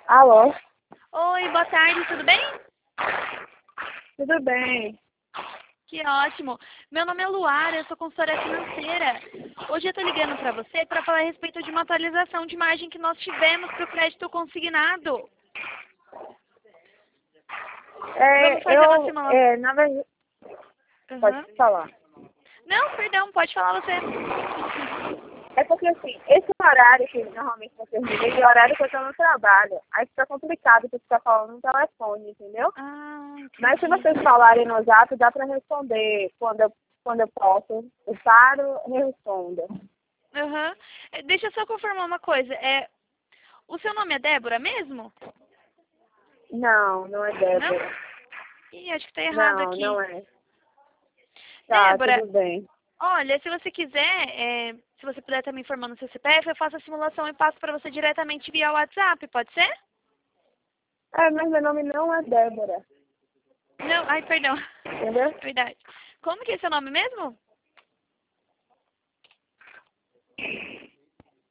Alô? Oi, boa tarde, tudo bem? Tudo bem? Que ótimo. Meu nome é Luara, eu sou consultora financeira. Hoje eu tô ligando para você para falar a respeito de uma atualização de margem que nós tivemos para o crédito consignado. Vamos fazer uma simulação. Na verdade, Uhum. pode falar. Não, perdão, pode falar você. É porque assim, esse horário que normalmente eu terminei é o horário que eu estou no trabalho. Aí fica complicado você ficar falando no telefone, entendeu? Mas se Entendi. vocês falarem no zap, dá para responder quando eu posso. Eu paro e respondo. Uhum. Deixa eu só confirmar uma coisa. O seu nome é Débora mesmo? Não, não é Não? Débora. Ih, acho que tá errado Não, aqui. não é. Tá, Débora, tudo bem. olha, se você quiser, se você puder estar me informando o seu CPF, eu faço a simulação e passo para você diretamente via WhatsApp, pode ser? Mas meu nome não é Débora. Não, ai, perdão. Entendeu? Verdade. Como que é seu nome mesmo?